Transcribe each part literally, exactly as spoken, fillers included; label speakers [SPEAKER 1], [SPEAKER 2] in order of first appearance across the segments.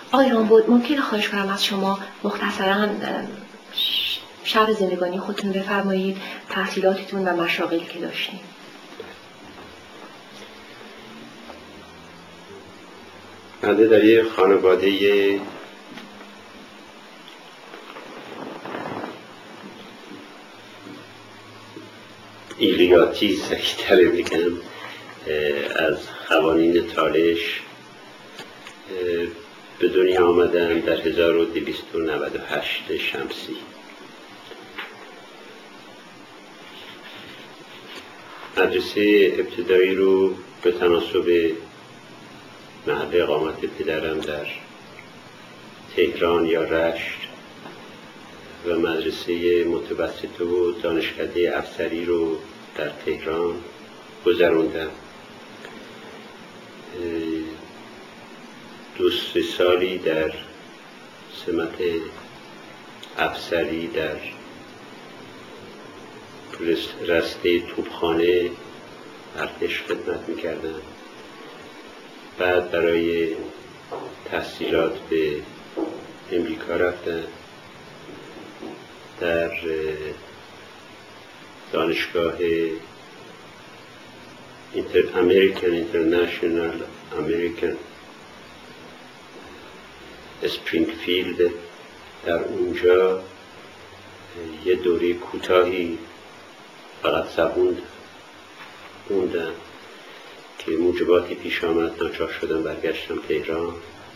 [SPEAKER 1] آقای رامبود ممکنه خواهش کنم از شما مختصراً شرح زندگانی خودتون بفرمایید، تحصیلاتتون و مشاغلی که داشتین.
[SPEAKER 2] بنده در یک خانواده ایلیاتی سریع‌تر بگم از قوانین تالش به دنیا آمدن در هزار و دویست و نود و هشت شمسی. مدرسه ابتدایی رو به تناسب محل اقامت پدرم در تهران یا رشت و مدرسه متوسطه و دانشکده افسری رو در تهران گذروندم. دو سه سالی در سمت افسری در رسته توپخانه ارتش خدمت میکردم. بعد برای تحصیلات به امریکا رفتم، در دانشگاه امریکن اینترنشنال امریکن اسپرینگفیلد در اونجا یه دوره کوتاهی فقط زبون خوندم که موجباتی پیش آمد، ناچار شدم برگشتم تهران.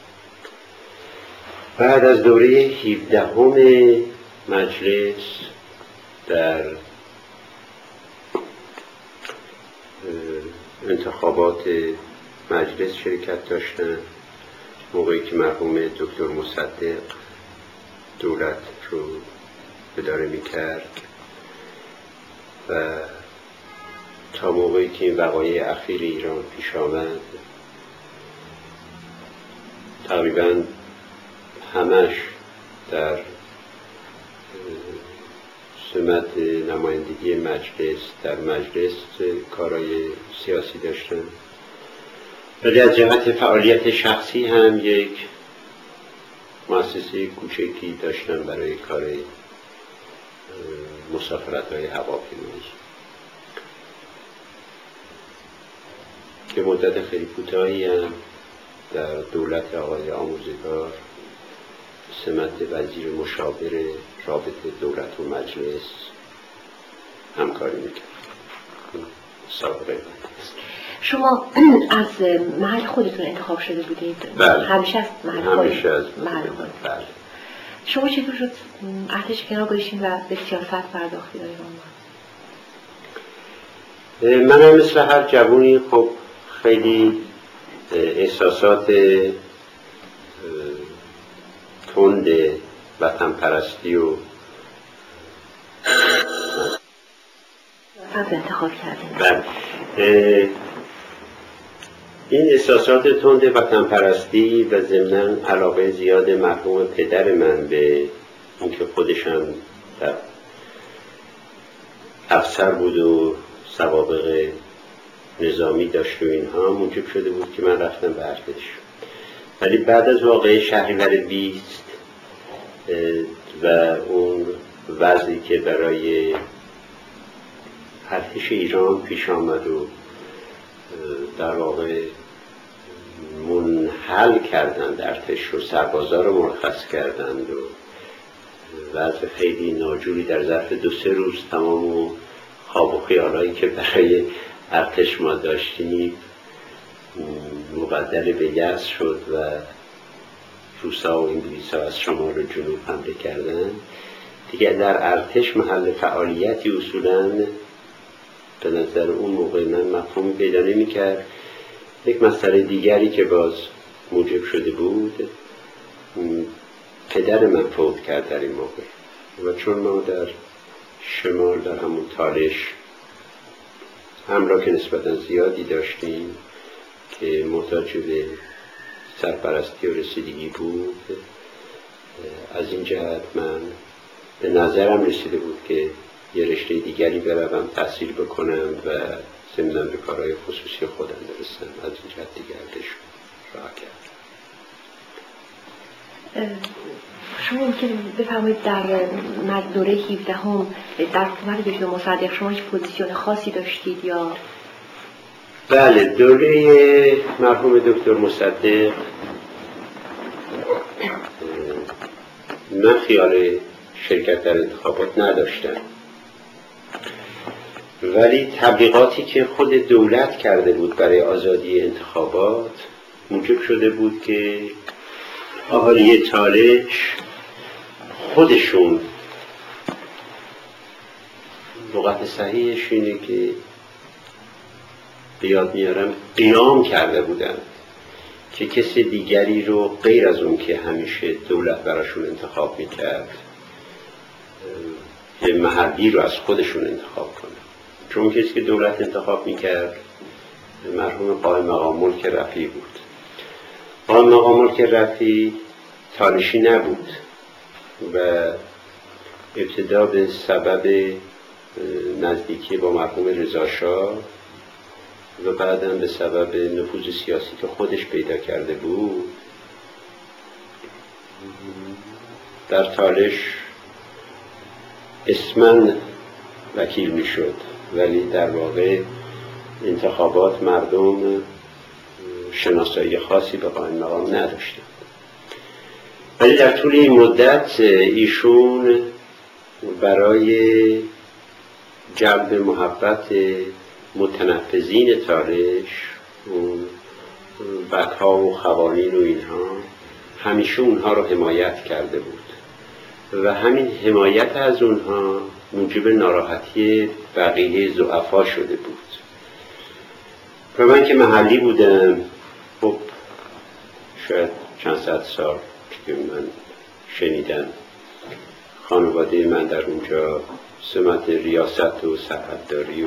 [SPEAKER 2] بعد از دوره هفدهم مجلس در انتخابات مجلس شرکت داشتم، موقعی که مرحوم دکتر مصدق دولت رو اداره میکرد و تا موقعی که این وقایع اخیر ایران پیش آمد تقریبا همش در سمت نمایندگی مجلس در مجلس کارهای سیاسی داشتم، ولی از جهت فعالیت شخصی هم یک مؤسسه کوچکی داشتم برای کار مسافرت‌های هواپیمایی که مدت خیلی کوتاهی هم در دولت آقای آموزگار سمت وزیر مشاور رابطه دولت و مجلس همکاری میکرد. سابقه
[SPEAKER 1] شما از محل خودتون انتخاب شده بودید؟
[SPEAKER 2] بله.
[SPEAKER 1] همیشه از محل خودتون؟
[SPEAKER 2] همیشه از
[SPEAKER 1] محل خودتون.
[SPEAKER 2] بله.
[SPEAKER 1] شما چطور شد ارتش کنار گذاشتین و به سیاست پرداختید؟
[SPEAKER 2] من هم مثل هر جوونی خب خیلی احساسات تند وطن پرستی و
[SPEAKER 1] انتخاب کردیم.
[SPEAKER 2] بله. این احساسات تند وطن پرستی و ضمناً علاقه زیاد مرحوم پدر من به اینکه خودشان در افسر بود و سوابق نظامی داشت و اینها موجب شده بود که من رفتم به ارتش. ولی بعد از واقعه شهریور بیست و اون وضعی که برای ارتش ایران پیش آمد و در واقع منحل کردند ارتش رو، سربازا رو مرخص کردند و وضع خیلی ناجوری در ظرف دو سه روز تمام و خواب و خیالایی که برای ارتش ما داشتیم مبدل به یأس شد و روسا و انگلیسا از شمال و جنوب حمله کردن. دیگه در ارتش محل فعالیتی اصولاً به نظر اون موقع من مفهوم پیدا نمی کرد. یک مسئله دیگری که باز موجب شده بود، پدر من فوت کرد در این موقع و چون ما در شمال در همون تالش همراه که نسبتا زیادی داشتیم که محتاج به سرپرستی و رسیدگی بود، از این جهت من به نظرم رسیده بود که یه رشته دیگری بروم تحصیل بکنم و ضمناً به کارهای خصوصی خودم برسم. از این جهت دیگر ارتش راه کردم.
[SPEAKER 1] شما ممکن بفرمایید در دوره هفدهم در حکومت دکتر مصدق شما هیچ پوزیشن خاصی داشتید یا؟
[SPEAKER 2] بله، دوره مرحوم دکتر مصدق من خیال شرکت در انتخابات نداشتم، ولی تبلیغاتی که خود دولت کرده بود برای آزادی انتخابات موجب شده بود که اهالی تالش خودشون، لغت صحیحش اینه که به یاد میارم، قیام کرده بودن که کسی دیگری رو غیر از اون که همیشه دولت براشون انتخاب میکرد یه محلی رو از خودشون انتخاب کنه. چون کسی که دولت انتخاب میکرد مرحوم قائم مقام ملک رفیعی بود. قائم مقام ملک رفیعی تالشی نبود و ابتدا به سبب نزدیکی با مرحوم رضا شاه و بعداً به سبب نفوذ سیاسی که خودش پیدا کرده بود در تالش اسماً وکیل می شد، ولی در واقع انتخابات مردم شناسایی خاصی به قائم مقام نداشتند. ولی در طول این مدت ایشون برای جلب محبت متنفذین تالش، اون بدها و خوانین و اینها، همیشه اونها رو حمایت کرده بود و همین حمایت از اونها موجب ناراحتی بقیه ضعفا شده بود. و من که محلی بودم، خب شاید چند صد سال که من شنیدم خانواده من در اونجا سمت ریاست و سرحدداری و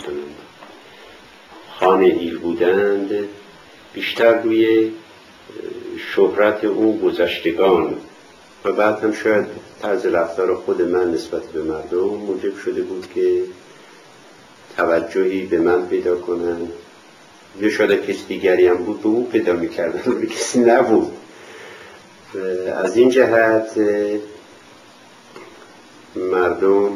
[SPEAKER 2] خانه ایل بودند، بیشتر روی شهرت اون گذشتگان و بعد هم شاید طرز رفتار خود من نسبت به مردم موجب شده بود که توجهی به من پیدا کنن، یا شاید کسی دیگری هم بود به او پیدا میکردن ولی کسی نبود. از این جهت مردم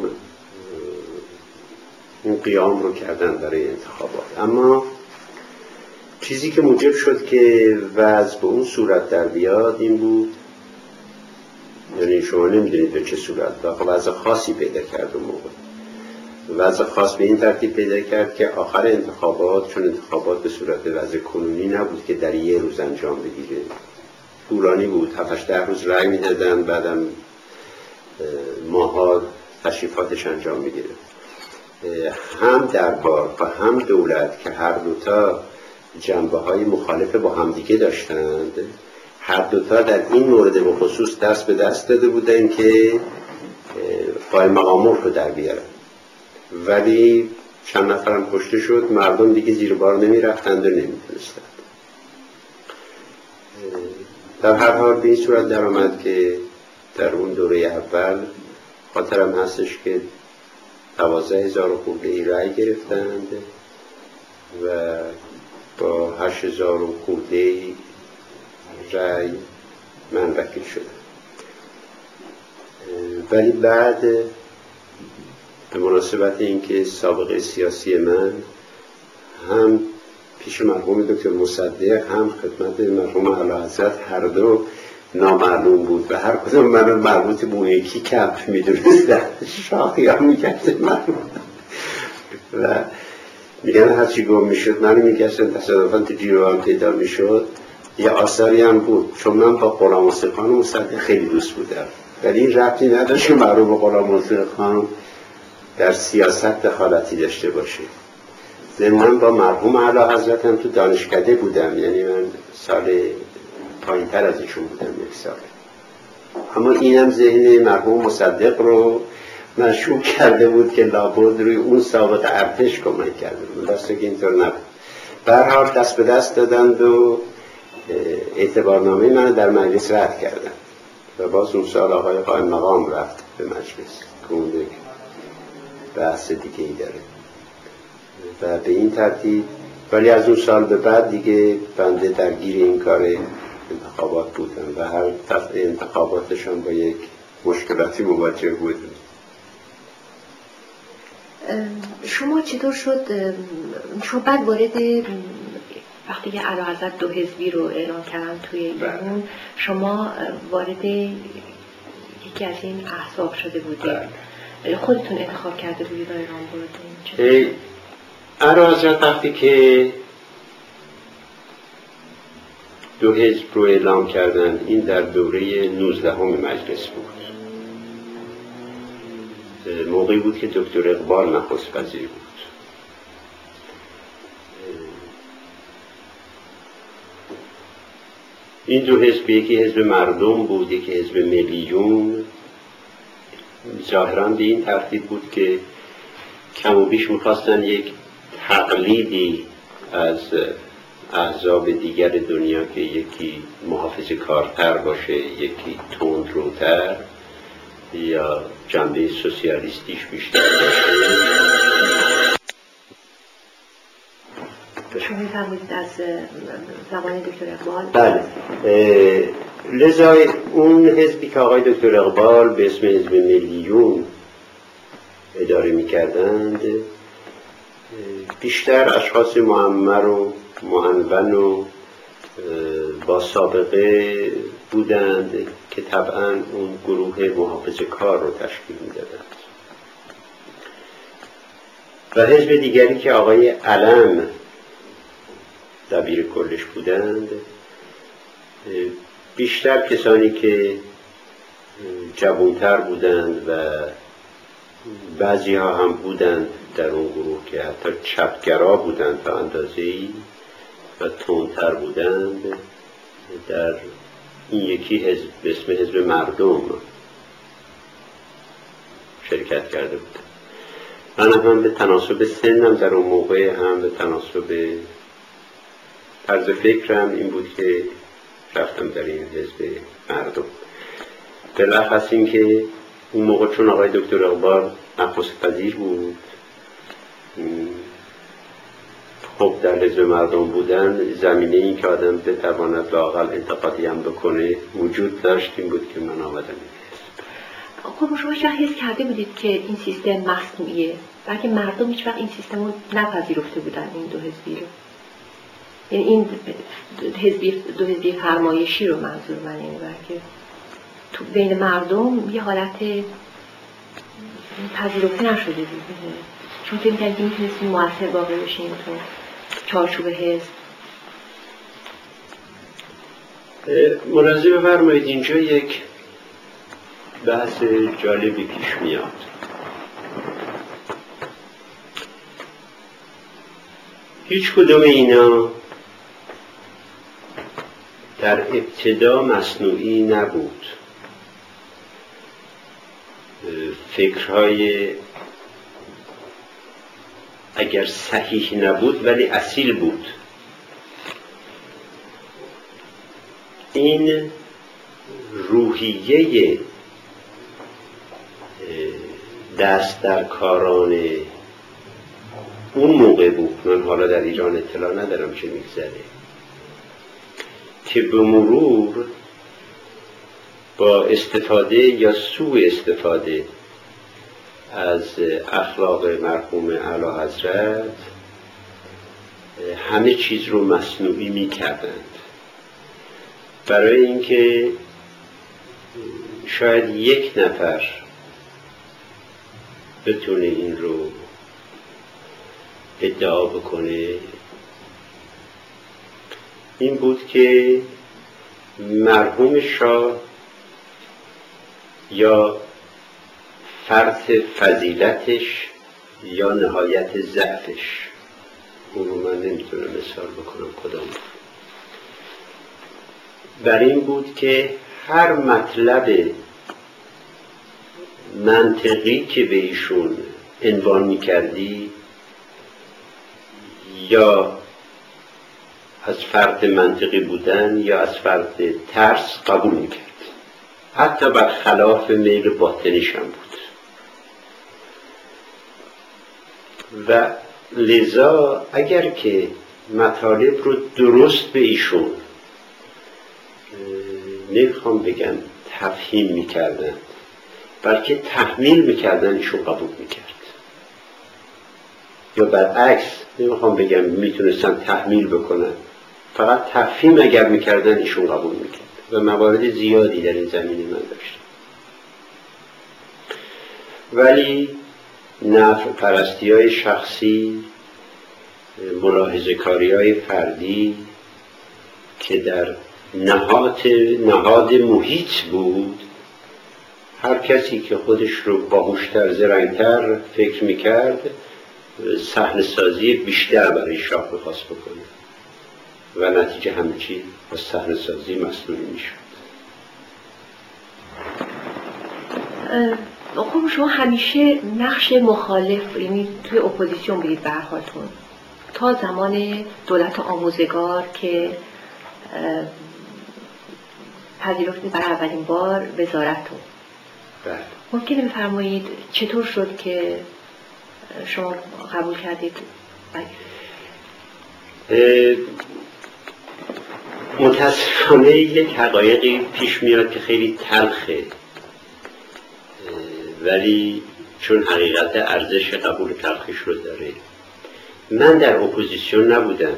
[SPEAKER 2] اون قیام رو کردن برای انتخابات. اما چیزی که موجب شد که وضع به اون صورت در بیاد این بود، یعنی شما نمیدونید به چه صورت، وضع خاصی پیدا کرد اون موقع. وضع خاص به این ترتیب پیدا کرد که آخر انتخابات، چون انتخابات به صورت وضع کنونی نبود که در یه روز انجام بگیره، طولانی بود، هفتش ده روز رأی میدادن، بعدم ماها تشریفاتش انجام میگیره. هم دربار و هم دولت که هر دوتا جنبه های مخالف با همدیگه داشتند، هر دوتا در این مورد به خصوص دست به دست داده بودن که قائم مقام ملک رو در بیارن، ولی چند نفرم کشته شد، مردم دیگه زیر بار نمی رفتند و نمی تونستند. در هر حال به این صورت در آمد که در اون دوره اول خاطرم هستش که دوازده هزار خورده ای رأی گرفتند و با هشت هزار خورده ای رأی من وکیل شدم. ولی بعد به مناسبت اینکه سابقه سیاسی من هم پیش مرحوم دکتر مصدق هم خدمت مرحوم اعلیحضرت هر دو نامعلوم بود و هر کدوم منو مربوط به اون یکی کمپ میدونستن، شاخی ها میگشتن من و میگن هرچی گم میشد منو میگشتن، تصادفاً تو جیروان پیدا میشد. یه آثاری هم بود، چون من با غلام حسین خان مصدق خیلی دوست بودم، ولی این ربطی نداشت که مرحوم غلام حسین خان در سیاست دخالتی داشته باشه. من با مرحوم اعلیحضرت هم تو دانشکده بودم، یعنی من سال پایین تر از ایشون بودم، یک سال. اما اینم ذهن مرحوم مصدق رو مشغول کرده بود که لابد روی اون سابق ارتش کمک کرده بود، دسته که اینطور نبود. به هر حال دست به دست دادند و اعتبارنامه من در مجلس رد کردن و باز اون سال آقای قائم مقام رفت به مجلس که اون دیگه بحث دیگه ای داره و به این ترتیب. ولی از اون سال به بعد دیگه بنده درگیر این کار انتخابات بودن و هر دفعه انتخاباتشان با یک مشکلاتی مواجه بودن.
[SPEAKER 1] شما چطور شد شما بعد وارد وقتی که اعلیحضرت دو حزبی رو اعلام کردن توی ایران شما وارد یکی از این احزاب شده بودید؟ خودتون انتخاب کرده بودید و ایران بودید؟
[SPEAKER 2] اعلیحضرت وقتی که دو حزب رو اعلام کردن، این در دوره نوزدهم مجلس بود. موقعی بود که دکتر اقبال نخست وزیر بود. این دو حزب، یکی حزب مردم بود، یکی حزب ملیون، ظاهراً به این ترتیب بود که کم و بیش می‌خواستن یک تقلیدی از احزاب دیگر دنیا که یکی محافظه کارتر باشه، یکی تندروتر یا جنبه سوسیالیستیش بیشتر باشه.
[SPEAKER 1] شما می‌فرمایید از زبان دکتر اقبال؟
[SPEAKER 2] بله. لذا اون حزبی که آقای دکتر اقبال به اسم حزب ملیون اداره می‌کردند بیشتر اشخاص معمر و معنون و با سابقه بودند که طبعاً اون گروه محافظه کار رو تشکیل می‌دادند. و حزب دیگری که آقای علم دبیر کلش بودند بیشتر کسانی که جوانتر بودند و بعضی ها هم بودند در اون گروه که حتی چپگرا بودند تا اندازه‌ای و تندتر بودند، در این یکی حزب به اسم حزب مردم شرکت کرده بودند. من هم به تناسب سنم در اون موقع هم به تناسب طرز فکرم این بود که رفتم در این حزب مردم. بلخص این که اون موقع چون آقای دکتر اقبال نخست وزیر بود، خب در حزب مردم بودن زمینه این که آدم بتواند لااقل انتقادی هم بکنه وجود داشت. این بود که من آمدم.
[SPEAKER 1] خب شما چرا حس کرده بودید که این سیستم مصنوعیه؟ بلکه مردم هیچ وقت این سیستم رو نپذیرفته بودن، این دو حزبی رو. یعنی این حزبی دو حزبی فرمایشی رو منظور من اینه که تو بین مردم یه حالت پذیرفته نشده بود. چون فکر می‌کردن که میتونستیم مؤثر واقع بشیم تو چارچوب حزب.
[SPEAKER 2] ملاحظه بفرمایید اینجا یک بحث جالبی پیش میاد. هیچ کدوم اینا در ابتدا مصنوعی نبود. فکرهای اگر صحیح نبود ولی اصیل بود. این روحیه دست در کاران اون موقع بود. من حالا در ایران اطلاع ندارم چه میگذره، که به مرور با استفاده یا سوء استفاده از اخلاق مرحوم اعلیحضرت همه چیز رو مصنوعی می کردند، برای اینکه شاید یک نفر بتونه این رو ادعا بکنه. این بود که مرحوم شاه یا فرط فضیلتش یا نهایت ضعفش، اون رو من نمیتونم مثال بکنم کدام، بر این بود که هر مطلب منطقی که به ایشون عنوان میکردی یا از فرط منطقی بودن یا از فرط ترس قبول میکرد، حتی برخلاف میل باطنیش هم بود. و لذا اگر که مطالب رو درست به ایشون نمیخوام بگم تفهیم میکردن، بلکه تحمیل میکردن، ایشون قبول میکرد. یا برعکس، نمیخوام بگم میتونستن تحمیل بکنن، فقط تفهیم اگر میکردن ایشون قبول میکرد. و موارد زیادی در این زمینه من داشتم. ولی نفع پرستی های شخصی، ملاحظه کاری های فردی که در نهاد نهاد محیط بود، هر کسی که خودش رو باهوشتر زرنگتر فکر میکرد صحنه سازی بیشتر برای شاه بخواست بکنه و نتیجه همه چی با صحنه سازی مسئول میشد.
[SPEAKER 1] خب شما همیشه نقش مخالف، یعنی توی اپوزیسیون بودید به هر حالتون تا زمان دولت آموزگار که پذیرفتید برای اولین بار وزارتتون.
[SPEAKER 2] بله.
[SPEAKER 1] ممکنه بفرمایید چطور شد که شما قبول کردید؟
[SPEAKER 2] متاسفانه یک حقایقی پیش میاد که خیلی تلخه، ولی چون حقیقت ارزش قبول تلخش رو داره. من در اپوزیسیون نبودم،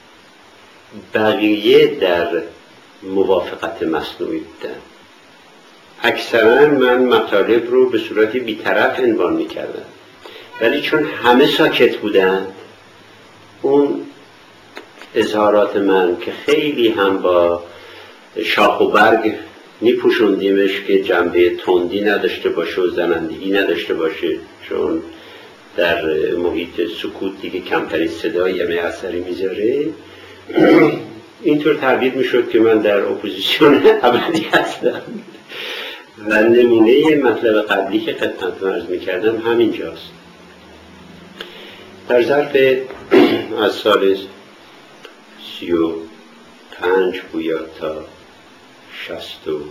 [SPEAKER 2] بقیه در موافقت مصنوعی بودن. اکثرا من مطالب رو به صورت بی‌طرف عنوان می‌کردم، ولی چون همه ساکت بودن، اون اظهارات من که خیلی هم با شاخ و برگ میپوشوندیمش که جنبه تندی نداشته باشه و زنندگی نداشته باشه، چون در محیط سکوت دیگه کمترین صدایی همه اثری میذاره، اینطور تعبیر میشد که من در اپوزیسیون ابدی هستم. و نمونه مطلب قبلی که خدمتتون عرض میکردم همینجاست. در ظرف از سال سی و پنج بویا تا شست و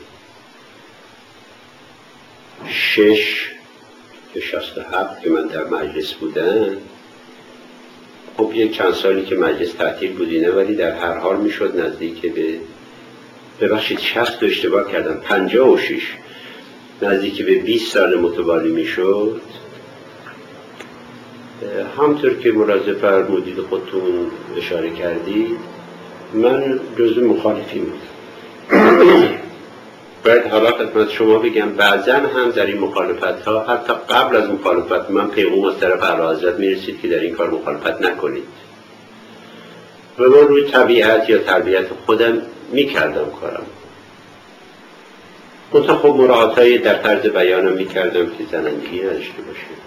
[SPEAKER 2] شش یا شست و هفت که من در مجلس بودم، خب یک چند سالی که مجلس تعطیل بودینه، ولی در هر حال میشد نزدیک به ببخشید شصت رو اشتباه کردم پنجاه و شش نزدیک به بیست سال متوالی میشد. همطور که ملاحظه فرمودید خودتون اشاره کردید، من جزو مخالفین بودم. باید حالا خدمت شما بگم بعضا هم در این مخالفت ها، حتی قبل از مخالفت، من پیغام از طرف اعلیحضرت میرسید که در این کار مخالفت نکنید و من روی طبیعت یا تربیت خودم میکردم کارم. منطقه خب مراعات های در طرز بیانم میکردم که زنندگی نداشته باشه.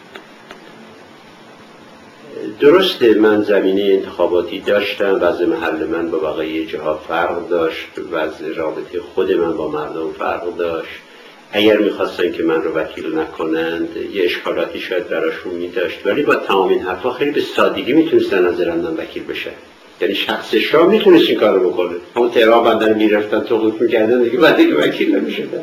[SPEAKER 2] درسته من زمینه انتخاباتی داشتم، وضع محل من با بقیه جاها فرق داشت، وضع رابطه خود من با مردم فرق داشت. اگر میخواستن که من رو وکیل نکنند یه اشکالاتی شاید براشون میداشت، ولی با تمام این حرفا خیلی به سادگی میتونستن از رندن وکیل بشن. یعنی شخص شاه میتونست این کارو بکنه. همون تهران بندر میرفتن توقیف میکردن دیگه، بعد دیگه وکیل نمیشدن.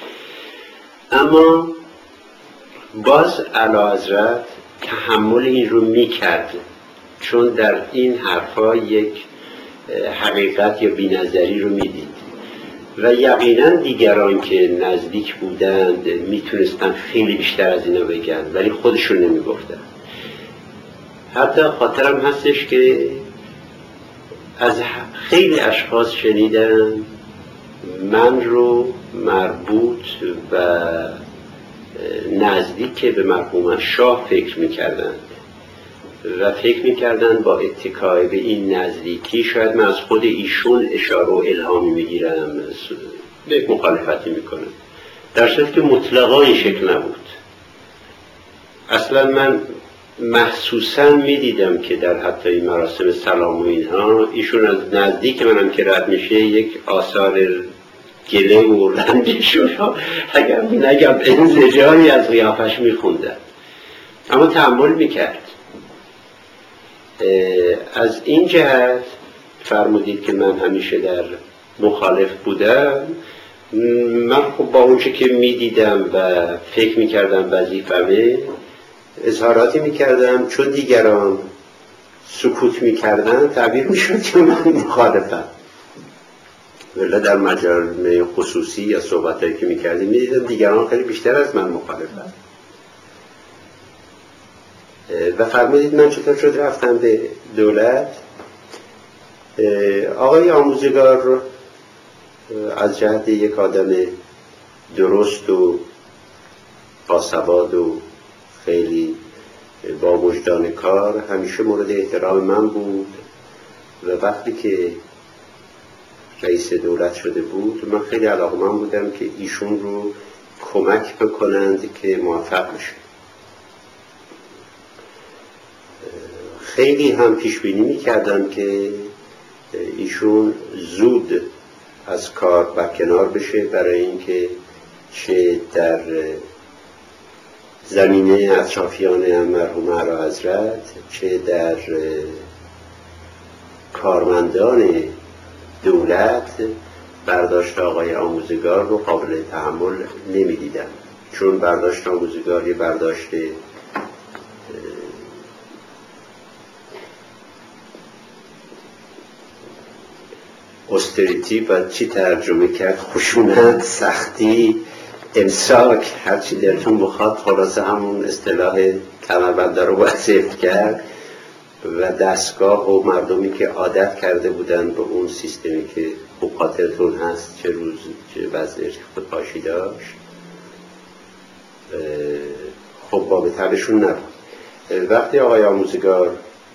[SPEAKER 2] اما باز اعلیحضرت تحمل این رو میکرد، چون در این حرفا یک حقیقت یا بی‌نظری رو میدید و یقینا دیگران که نزدیک بودند میتونستن خیلی بیشتر از اینا بگن، ولی خودشون نمیگفتن. حتی خاطرم هستش که از خیلی اشخاص شنیدم من رو مربوط و نزدیک به مرحوم شاه فکر میکردند و فکر میکردند با اتکای به این نزدیکی شاید من از خود ایشون اشاره و الهامی میگیرم، به مخالفتی میکنم، در صورتی که مطلقا این شکل نبود. اصلا من محسوساً میدیدم که در حتی این مراسم سلام و اینها ایشون از نزدیک منم که رد میشه یک آثار گله و رنجش رو اگر نگم انزجاری از قیافش میخوندن، اما تحمل میکرد. از این جهت فرمودید که من همیشه در مخالف بودم. من خب با اونچه که میدیدم و فکر میکردم وظیفمه اظهاراتی میکردم، چون دیگران سکوت میکردن تعبیر میشد که من مخالفم. ولی در مجامع خصوصی یا صحبتایی که میکردیم میدیدم دیگران خیلی بیشتر از من مخالفن. و فرمودید من چطور شد رفتم به دولت. آقای آموزگار رو از جهت یک آدم درست و باسواد و خیلی با وجدان کار همیشه مورد احترام من بود و وقتی که رئیس دولت شده بود من خیلی علاقه‌مند بودم که ایشون رو کمک بکنند که موفق بشه. خیلی هم پیش بینی می‌کردم که ایشون زود از کار برکنار بشه، برای اینکه چه در زمینه اطرافیان مرحوم اعلیحضرت چه در کارمندان دولت برداشت آقای آموزگار رو قابل تحمل نمی‌دیدم، چون برداشت آموزگار یه برداشت استریتی و چی ترجمه کرد، خشونت، سختی، امساک، هرچی دلتون بخواد، خلاصه همون اصطلاح کمربنده رو باید حفظ کرد و دستگاه و مردمی که عادت کرده بودن به اون سیستمی که خوب خاطرتون هست چه روز چه وضع خودپاشی داشت، خب با به طبعشون نبود. وقتی آقای آموزگار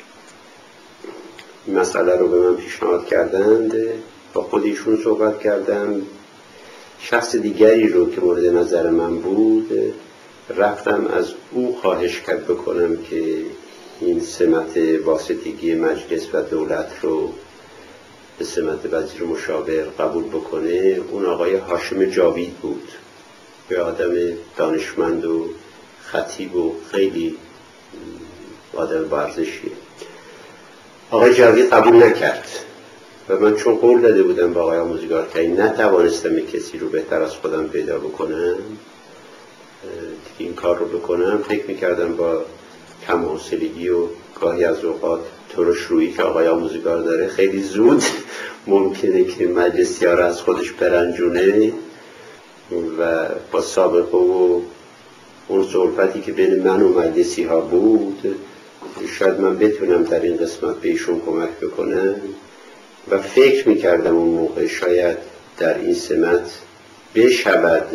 [SPEAKER 2] مسئله رو به من پیشنهاد کردند با خودشون صحبت کردم، شخص دیگری رو که مورد نظر من بود رفتم از او خواهش کرد بکنم که این سمت واسطگی مجلس و دولت رو به سمت وزیر مشاور قبول بکنه. اون آقای هاشم جاوید بود، به آدم دانشمند و خطیب و خیلی آدم با ارزشیه. آقای جاوید قبول نکرد و من چون قول داده بودم با آقای آموزگار که نتوانستم کسی رو بهتر از خودم پیدا بکنم این کار رو بکنم، فکر میکردم با کم حوصلگی و گاهی از اوقات ترش رویی که آقای آموزگار داره خیلی زود ممکنه که مجلسی ها رو از خودش برنجونه و با سابقه و اون صحبتی که بین من و مجلسی ها بود شاید من بتونم در این قسمت به ایشون کمک بکنم و فکر میکردم اون موقع شاید در این سمت بشود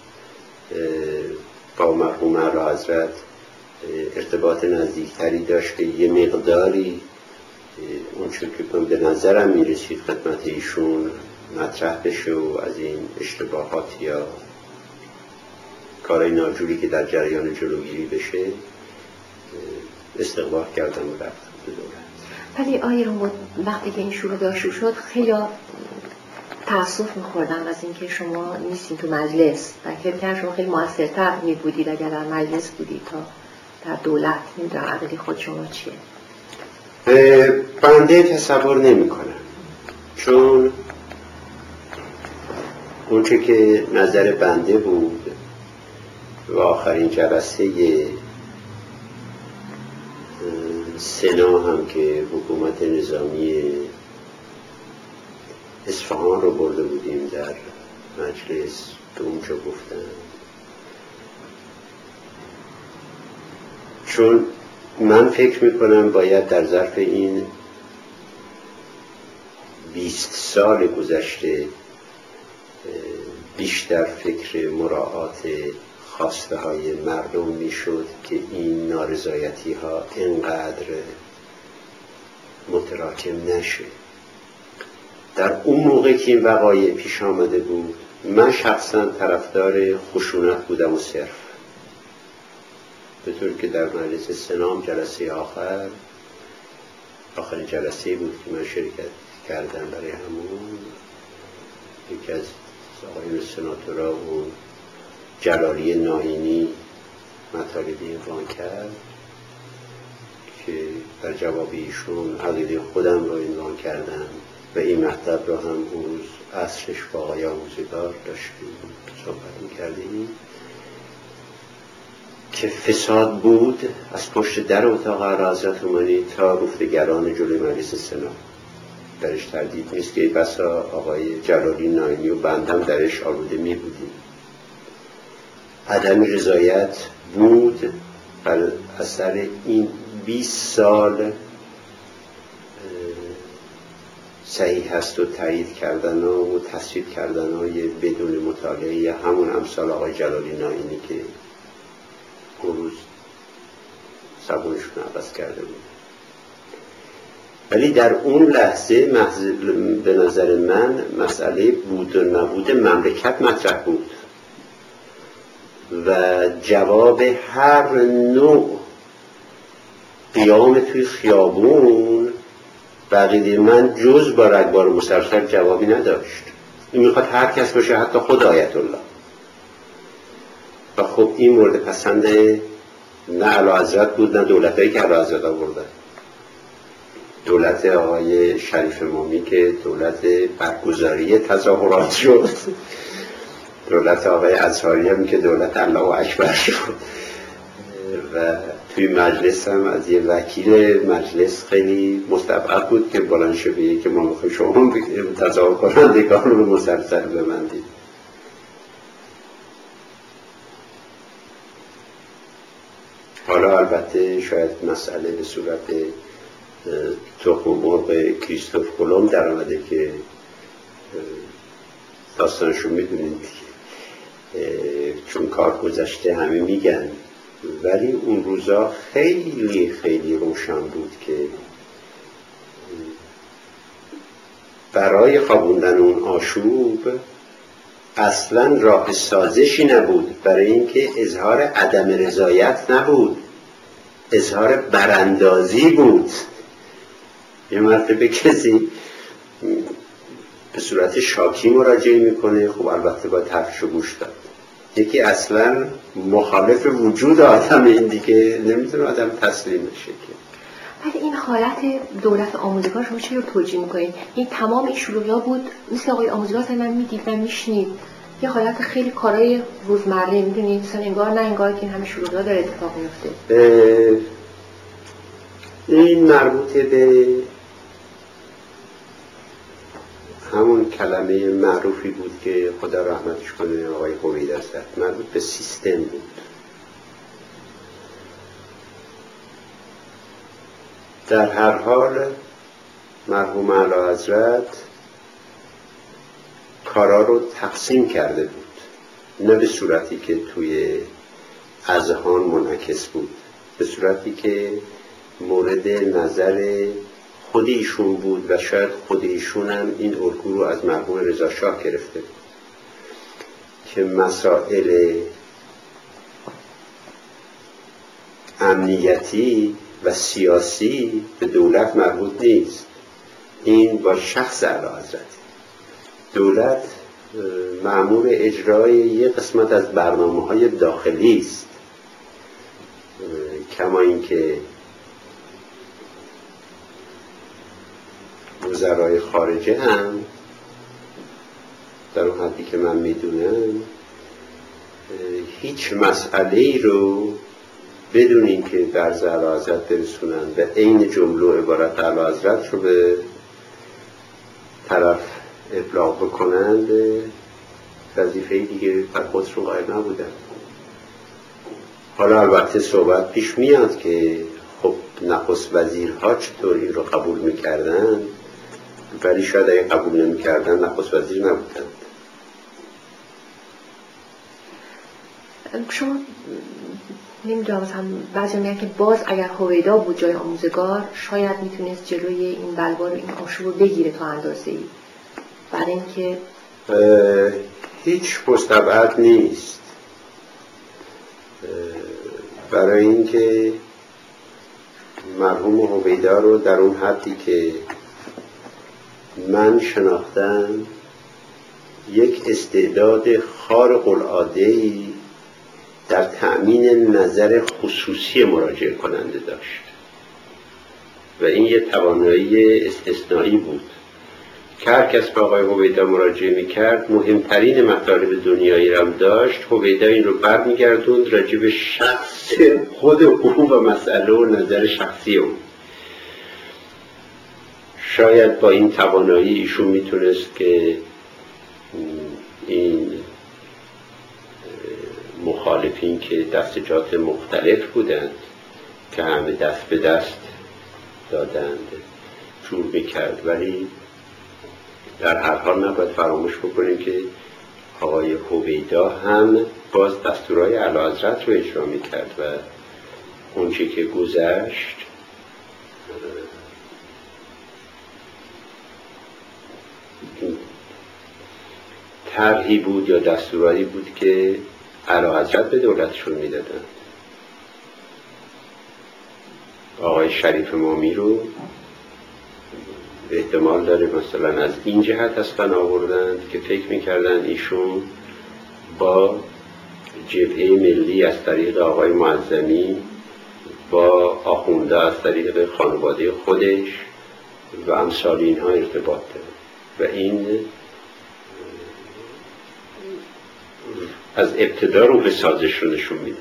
[SPEAKER 2] با مرحوم اعلیحضرت ارتباط نزدیکتری داشته، یه مقداری اون چون که به نظرم میرسید خدمت ایشون مطرح بشه و از این اشتباهات یا کارهای ناجوری که در جریان جلوگیری بشه استقبال کردم و رفتم به دولت.
[SPEAKER 1] ولی آقای رامبد وقتی که این شروع داشته شد خیلی تأسف می‌خوردم از اینکه شما نیستین تو مجلس و فکر کنم شما خیلی موثرتر می‌بودید اگر در مجلس بودید تا در دولت. نمی‌دونم عقیده خود شما چیه؟
[SPEAKER 2] بنده تصور نمی‌کنم، چون اونچه که نظر بنده بود و آخرین جلسه سنا هم که حکومت نظامی اصفهان رو برده بودیم در مجلس به اونجا گفتم، چون من فکر میکنم باید در ظرف این بیست سال گذشته بیشتر فکر مراعات خواسته های مردم میشد که این نارضایتی ها اینقدر متراکم نشه. در اون موقع که این وقایع پیش آمده بود من شخصا طرفدار خشونت بودم و صرف، به طور که در مجلس سنا جلسه آخر آخرین جلسه بود که من شرکت کردم، برای همون یکی از آقایون سناتورا و جلالی ناینی مطالبی عنوان کرد که در جواب ایشون عقیده خودم را عنوان کردم و این مطلب را هم اون روز عصرش با آقای آموزگار داشتیم صحبت می‌کردیم که فساد بود از پشت در اتاق اعلیحضرت اومدی تا رفتگران جلوی مجلس سنا درش تردید نیست که بسا آقای جلالی ناینی و بندم درش آلوده می بودیم. عدم رضایت بود بر اثر این بیست سال صحیح هست و تایید کردن و تصویب کردن های بدون مطالعه همون امثال آقای جلالی ناینی که اون روز زبونشون عوض کرده بود. ولی در اون لحظه به نظر من مسئله بود و نبود مملکت مطرح بود و جواب هر نوع قیام توی خیابون بقیده من جز با رگبار مسلسل جوابی نداشت. این میخواد هر کس باشه، حتی خود آیت الله. و خب این مورد پسند نه اعلیحضرت بود نه دولتایی که اعلیحضرت آوردن. دولت آقای شریف امامی که دولت برگزاری تظاهرات شد، دولت آقای ازهری هم که دولت الله اکبر شد. و توی مجلس هم از یه وکیل مجلس خیلی مستبعد بود که بلند شه بگه که ما میخوایم شما تظاهر کنندگان رو مسلسل ببندید. حالا البته شاید مسئله به صورت تخم مرغ کریستوف کلم در آمده که داستانشو میدونید چون کار گذشته همه میگن، ولی اون روزا خیلی خیلی روشن بود که برای خوابوندن اون آشوب اصلا راه سازشی نبود، برای اینکه اظهار عدم رضایت نبود، اظهار براندازی بود. یه مرتبه کسی به صورت شاکی مراجعه میکنه، خب البته باید حرفشو گوش داد. یکی اصلا مخالف وجود آدم، این دیگه نمیتونه آدم تسلیم بشه که.
[SPEAKER 1] ولی این حالت دولت آموزگار شما چی رو توجیه میکنید؟ این تمام این شلوغی‌ها بود مثل آقای آموزگار که من میدید و میشنید، یه حالت خیلی کارهای روزمره، میدونید مثلا انگار نه انگار که این همه شلوغی‌ها داره اتفاق میفته.
[SPEAKER 2] این مربوطه به همون کلمه معروفی بود که خدا رحمتش کنه آقای هویدا زد، مربوط به سیستم بود. در هر حال مرحوم اعلیحضرت کارا رو تقسیم کرده بود، نه به صورتی که توی اذهان منعکس بود، به صورتی که مورد نظر خود ایشون بود و شاید خود ایشون هم این الگو رو از مرحوم رضا شاه گرفته بود که مسائل امنیتی و سیاسی به دولت مربوط نیست، این با شخص اعلیحضرت. دولت مأمور اجرای یک قسمت از برنامه‌های داخلی است، کما اینکه وزرای خارجه هم در اون حدی که من میدونم هیچ مسئله‌ای رو بدون اینکه به عرض اعلیحضرت برسونن و عین جمله و عبارت اعلیحضرت رو به طرف ابلاغ بکنند وظیفه دیگه بر خودشون قائل نبودن. حالا البته صحبت پیش میاد که خب نخست وزیرها چطور این رو قبول میکردن، ولی شاید اگه قبول نمیکردن نخست وزیر نبودن.
[SPEAKER 1] شما نمیدونم مثلا بعضی میگن که باز اگر هویدا بود جای آموزگار شاید میتونست جلوی این بلوا رو، این آشوب رو بگیره تا اندازه‌ای، برای اینکه
[SPEAKER 2] هیچ مستبعد نیست، برای اینکه مرحوم هویدا رو در اون حدی که من شناختم یک استعداد خارق العاده‌ای در تأمین نظر خصوصی مراجعه کننده داشت و این یه توانایی استثنایی بود که هر کس به آقای هویدا مراجعه میکرد مهمترین مطالب دنیایی رو داشت، هویدا این رو بر میگردوند راجع به شخص خود او و مسئله و نظر شخصی او. شاید با این توانایی ایشون میتونست که این مخالفین که دستجات مختلف بودند که همه دست به دست دادند جور میکرد، ولی در هر حال نباید فراموش بکنیم که آقای هویدا هم باز دستورهای اعلیحضرت رو اجرا میکرد و اونچه که گذشت طرحی بود یا دستورایی بود که اعلیحضرت به دولتشون میدادن. آقای شریف مامی رو احتمال داره مثلا از این جهت اصلا آوردند که فکر میکردن ایشون با جبهه ملی از طریق آقای معظمی با آخونده از طریق خانواده خودش و امثال اینها ارتباط داره و این از ابتدا رو به سازش رو نشون میده.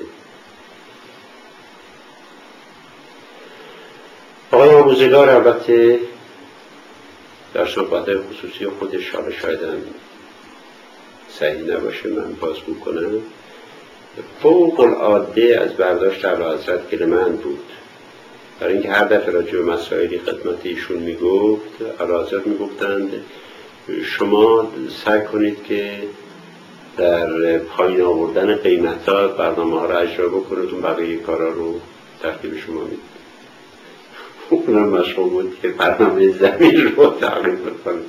[SPEAKER 2] آقای آموزگار البته در صحبت خصوصی خودش، حالا شاید هم صحیح نباشه من بازگو کنم، فوق العاده از برداشت اعلیحضرت گله‌مند بود، برای اینکه هر دفعه راجع به مسائلی خدمت ایشون میگفت اعلیحضرت میگفتند شما سعی کنید که در پایین آوردن قیمت‌ها برنامه ها رو اجرا بکنید، اون بقیه کارا رو ترتیب شما میدید. اونم مشغول بود که برنامه زمین رو تغییر بکنه.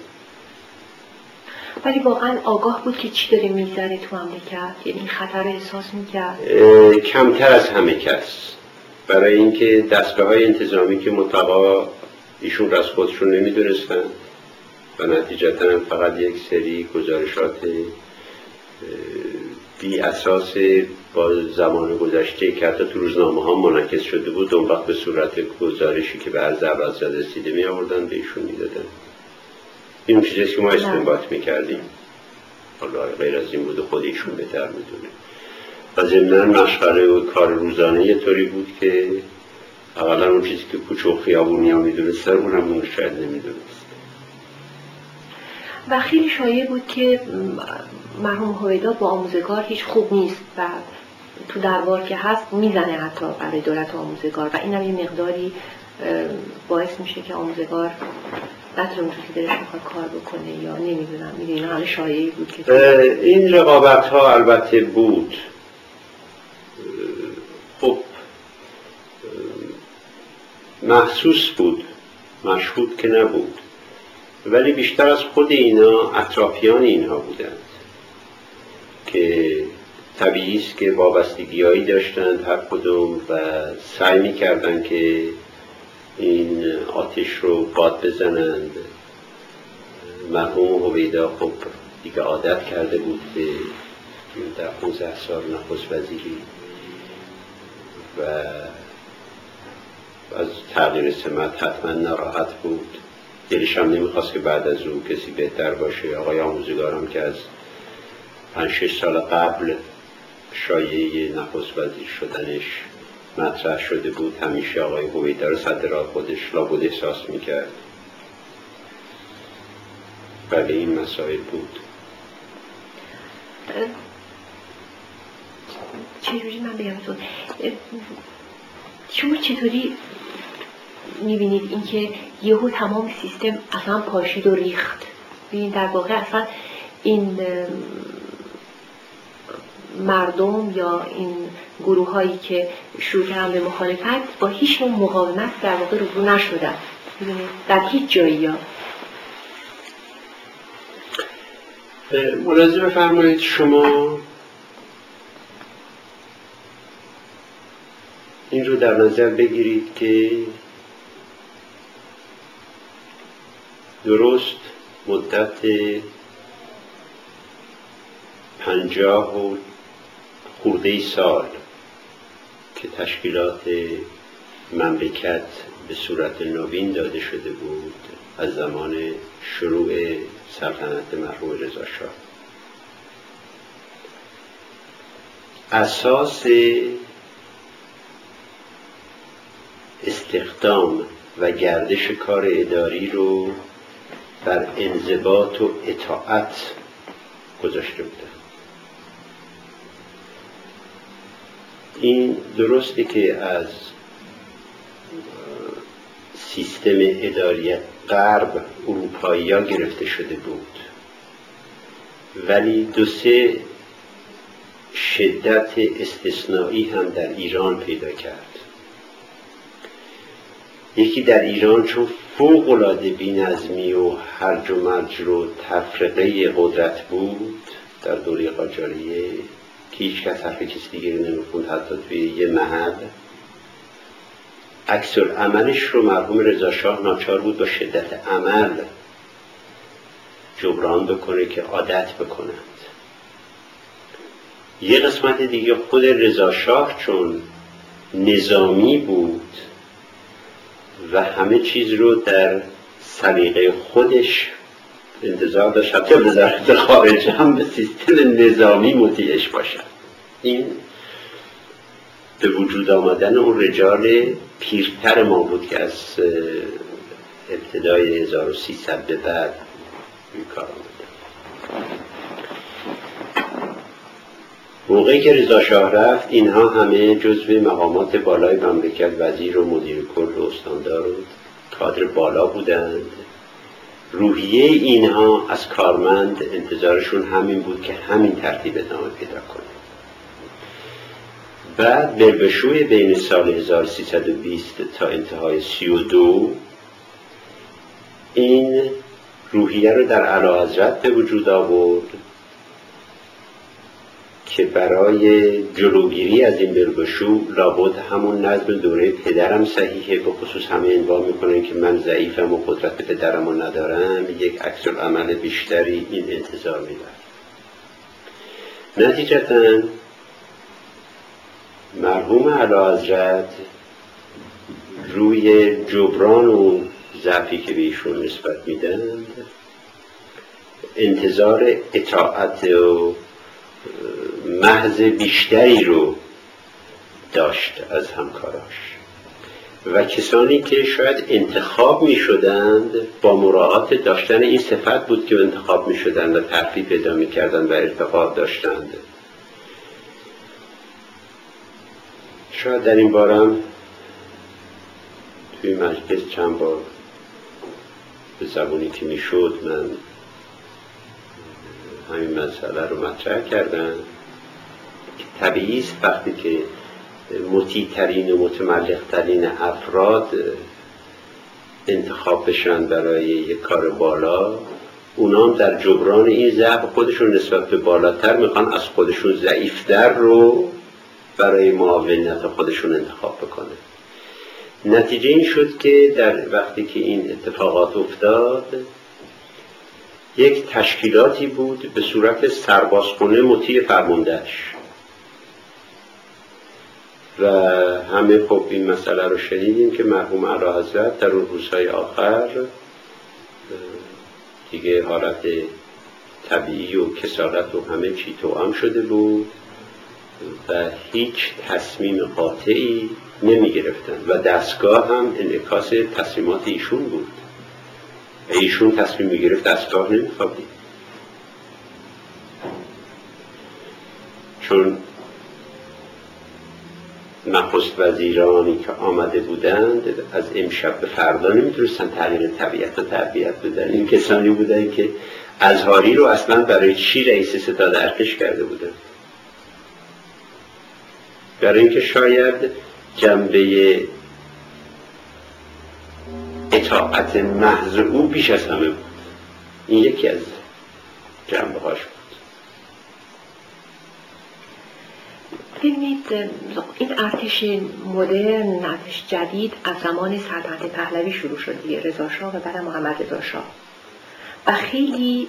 [SPEAKER 1] ولی واقعا آگاه بود که چی داره میگذره تو مملکت، یعنی خطر رو احساس میکرد؟
[SPEAKER 2] کمتر از همه کس، برای اینکه دستگاه‌های انتظامی که مطلقا ایشون را از خودشون نمیدونستن و نتیجتاً فقط یک سری گزارشات بی اساس با زمان گذشته که حتی تو روزنامه ها منعکس شده بود اون وقت به صورت گزارشی که به عرض اعلیحضرت رسیده می آوردن به ایشون میدادن. این چیزی که ما استنباط میکردیم، حالا غیر از این بود خود ایشون بهتر میدونه. و ضمناً مشغله و کار روزانه یه طوری بود که اولا اون چیزی که کوچه و خیابونی ها میدونستن اونم اون شاید نمیدونست.
[SPEAKER 1] و خیلی شایع بود که مرحوم هویدا با آموزگار هیچ خوب نیست و تو دربار که هست میزنه حتی برای دولت آموزگار و این هم یه مقداری باعث میشه که آموزگار نتونه اونجور که دلش میخواد کار بکنه یا نمیدونم. میدونی همه شایعی بود که
[SPEAKER 2] این رقابت ها البته بود، خب محسوس بود، مشهود که نبود، ولی بیشتر از خود اینا اطرافیان اینها بودند که طبیعی است که وابستگی‌هایی داشتند هر کدوم و سعی می‌کردند که این آتش رو باد بزنند. مرحوم هویدا خب دیگه عادت کرده بود به در پانزده سال نخست وزیری و از تغییر سمت حتما ناراحت بود، دلش هم نمیخواست که بعد از او کسی بهتر باشه. آقای آموزگارم که از پنج شش سال قبل شایعه نخست وزیر شدنش مطرح شده بود همیشه آقای هویدا رو صد راه خودش لابد احساس میکرد. بله این مسائل بود.
[SPEAKER 1] چجوری من بگم تو شما چطوری میبینید اینکه یهو تمام سیستم اصلا پاشید و ریخت؟ ببینید در واقع اصلا این مردم یا این گروه هایی که شروع کردن به مخالفت با هیچ نوع مقاومت در واقع روبرو نشدن در هیچ جایی. ها
[SPEAKER 2] ملاحظه بفرمایید شما این رو در نظر بگیرید که درست مدت پنجاه و خورده سال که تشکیلات مملکت به صورت نوین داده شده بود از زمان شروع سلطنت مرحوم رضا شاه، اساس استخدام و گردش کار اداری رو بر انضباط و اطاعت گذاشته بودن. این درسته که از سیستم اداری غرب اروپایی ها گرفته شده بود، ولی دو سه شدت استثنایی هم در ایران پیدا کرد. یکی در ایران چون فوق العاده بی‌نظمی و هرج و مرج و تفرقه قدرت بود در دوره قاجاریه که هیچ کس حرف کسی دیگه نمی‌خوند، حتی توی یه محل. عکس العملش رو مرحوم رضا شاه ناچار بود با شدت عمل جبران بکنه که عادت بکنند. یه قسمت دیگه خود رضا شاه چون نظامی بود و همه چیز رو در سلیقه خودش انتظار داشت، حتی وزارت خارجه هم به سیستم نظامی مطیعش باشد. این به وجود آمدن اون رجال پیرتر ما بود که از ابتدای هزار و سیصد به بعد این کار آمدن. موقعی که رضا شاه رفت اینها همه جزو مقامات بالای مملکت، وزیر و مدیر کل و استاندار و کادر بالا بودند. روحیه اینها از کارمند انتظارشون همین بود که همین ترتیب ادامه پیدا کنه. بعد بربشوی بین سال هزار و سیصد و بیست تا انتهای سی و دو این روحیه رو در اعلیحضرت به وجود آورد که برای جلوگیری از این بربشو لابد همون نظم دوره پدرم صحیحه، به خصوص همه عنوان میکنن که من ضعیفم و قدرت پدرم رو ندارم، یک عکس العمل بیشتری این انتظار میدارد. نتیجتاً مرحوم اعلیحضرت روی جبران و ضعفی که به ایشون نسبت میدند انتظار اطاعت و محض بیشتری رو داشت از همکاراش و کسانی که شاید انتخاب می شدند با مراعات داشتن این صفت بود که انتخاب می شدند و ترفیع پیدا می کردند و ارتقا داشتند. شاید در این بارم توی مجلس چند بار به زبونی که می شد من همین مسئله رو مطرح کردم که طبیعی است وقتی که مطیع‌ترین و متملق‌ترین افراد انتخاب بشن برای یک کار بالا، اونا هم در جبران این ضعف خودشون نسبت به بالاتر میخوان از خودشون ضعیفتر رو برای معاونت خودشون انتخاب بکنه. نتیجه این شد که در وقتی که این اتفاقات افتاد یک تشکیلاتی بود به صورت سربازخونه مطیع فرماندهش و همه خب این مسئله رو شنیدیم که مرحوم اعلیحضرت در اون روزهای آخر دیگه حالت طبیعی و کسالت و همه چی توأم شده بود و هیچ تصمیم قاطعی نمی گرفتن و دستگاه هم انعکاس تصمیمات ایشون بود. ایشون تصمیم می گرفت دستگاه نمی خوابید، چون نخست وزیرانی که آمده بودند از امشب به فردا نمیتونستن تغییر طبیعت و تربیت بدن. این کسانی بودند که ازهاری رو اصلا برای چی رئیس ستاد ارتش کرده بودند؟ برای اینکه شاید جنبه اطاعت محض او بیش از همه بود. این یکی از جنبه هاش بود.
[SPEAKER 1] ببینید این ارتش مدرن، ارتش جدید از زمان سلطنت پهلوی شروع شد دیگه، رضا شاه و بعد محمد رضا شاه، و خیلی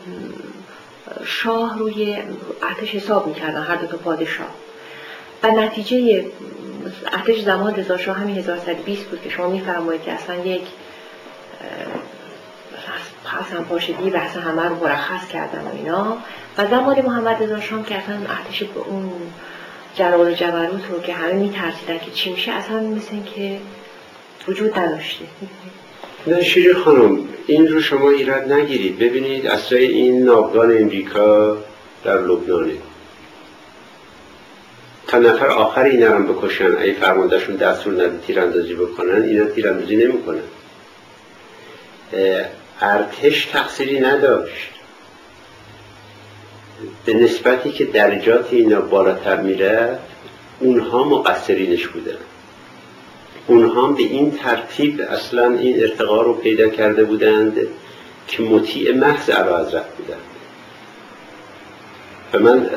[SPEAKER 1] شاه روی ارتش حساب میکردن، هر دو تا پادشاه، و نتیجه ارتش زمان رضا شاه همین هزار و صد و بیست بود که شما میفرمایید که اصلا یک حسن پاشدی و اصلا همه رو مرخص کردن و اینا، و زمان محمد رضا شاه که اصلا ارتش به اون جلال و جبروت رو که همه میترسیدن که چی میشه، اصلا مثل این که وجود نداشته.
[SPEAKER 2] نه شیرین خانم، این رو شما ایراد نگیرید. ببینید اصلا این ناوگان امریکا در لبنانه، تا نفر آخر اینا رو بکشن اگه فرماندهشون دستور نده تیراندازی بکنن، اینا تیراندازی نمیکنن. ارتش تقصیری نداشت، به نسبتی که درجات اینا بالاتر میره اونها مقصرینش بودن. اونها به این ترتیب اصلا این ارتقا رو پیدا کرده بودند که مطیع محض اعلیحضرت بودند. و من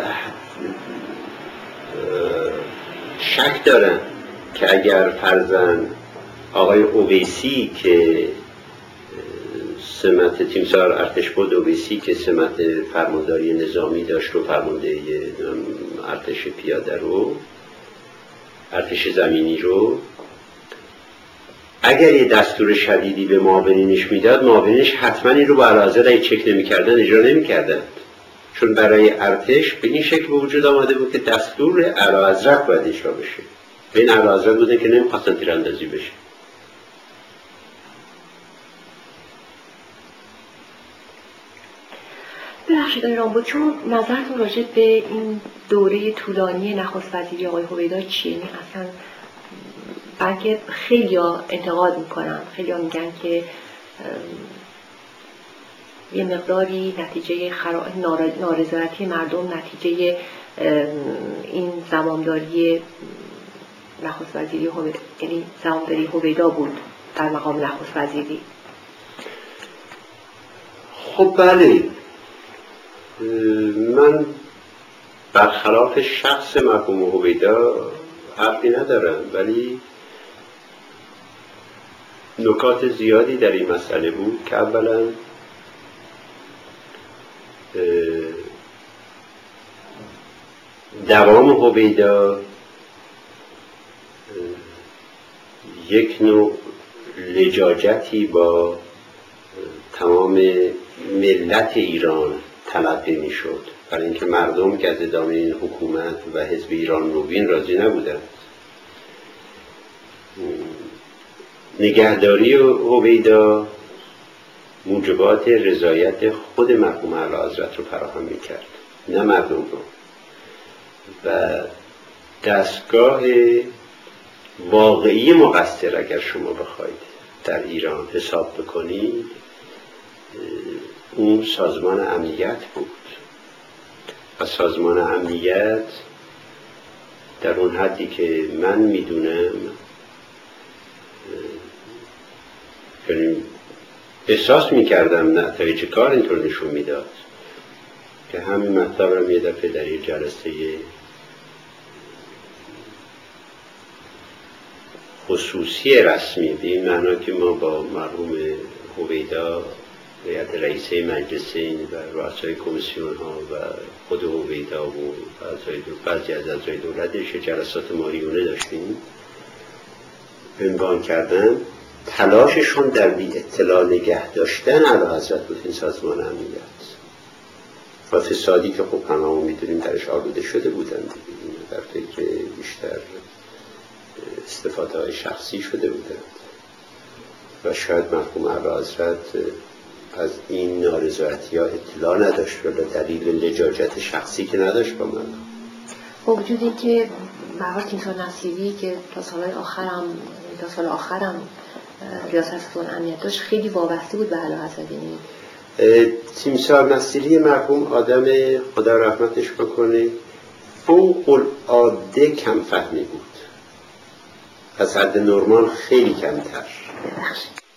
[SPEAKER 2] شک دارم که اگر فرضاً آقای اویسی که سمت تیمسار ارتش بود، اویسی که سمت فرمانداری نظامی داشت و فرمانده ارتش پیاده رو، ارتش زمینی رو، اگر یه دستور شدیدی به معاونینش میداد، معاونینش حتما این رو با اعلیحضرت اگه چک نمی‌کردن اجرا نمی‌کردن، چون برای ارتش به این شکل به وجود آمده بود که دستور اعلیحضرت باید اجرا بشه. به این اعلیحضرت بودن که نمی‌خواستن تیراندازی بشه.
[SPEAKER 1] ببخشید آقای رامبو، چون نظرتون راجع به این دوره طولانی نخست وزیری آقای هویدا چیه؟ یعنی اصلا بلکه خیلی ها انتقاد میکنن، خیلی ها میگن که یه مقداری نتیجه خرا... نارضایتی مردم نتیجه این زمامداری نخست وزیری هویدا، یعنی زمامداری هویدا بود در مقام نخست وزیری.
[SPEAKER 2] خب بله، من برخلاف شخص مرحوم هویدا حرفی ندارم، ولی نکات زیادی در این مسئله بود که اولا دوام هویدا یک نوع لجاجتی با تمام ملت ایران تلقی می شد، برای اینکه مردم که از ادامه این حکومت و حزب ایران نوین راضی نبودند. نگهداری هویدا موجبات رضایت خود مرحوم اعلیحضرت رو فراهم می کرد، نه مردم رو. و دستگاه واقعی مقصر اگر شما بخواید در ایران حساب بکنید، اون سازمان امنیت بود. و سازمان امنیت در اون حدی که من میدونم، یعنی احساس میکردم نتایج کار اینطور نشون میداد که همین مطلب رو یه دفعه در یه جلسه خصوصی رسمی به این معنا که ما با مرحوم هویدا هیئت رئیسه مجلسین و رؤسای کمیسیون ها و خود هویدا و بعضی از اعضای دولتش جلسات ماهیانه داشتیم، عنوان کردن تلاششون در بی اطلاع نگه داشتن اعلیحضرت بود این سازمان امنیت و فسادی که خب هممون میدونیم درش آلوده شده بودن، در فکر بیشتر استفاده های شخصی شده بودند و شاید مرحوم اعلیحضرت از این نارضایتی ها اطلاع نداشت و دلیل لجاجت شخصی که نداشت با من.
[SPEAKER 1] با وجود این که مهار تیمسار نصیری که تا سالهای آخرم تا سال آخرم ریاست سازمان امنیت داشت خیلی وابسته بود به اعلیحضرت.
[SPEAKER 2] تیمسار نصیری مرحوم آدم خدا رحمتش بکنه فوق العاده کم فهمی بود، از حد نرمال خیلی کمتر.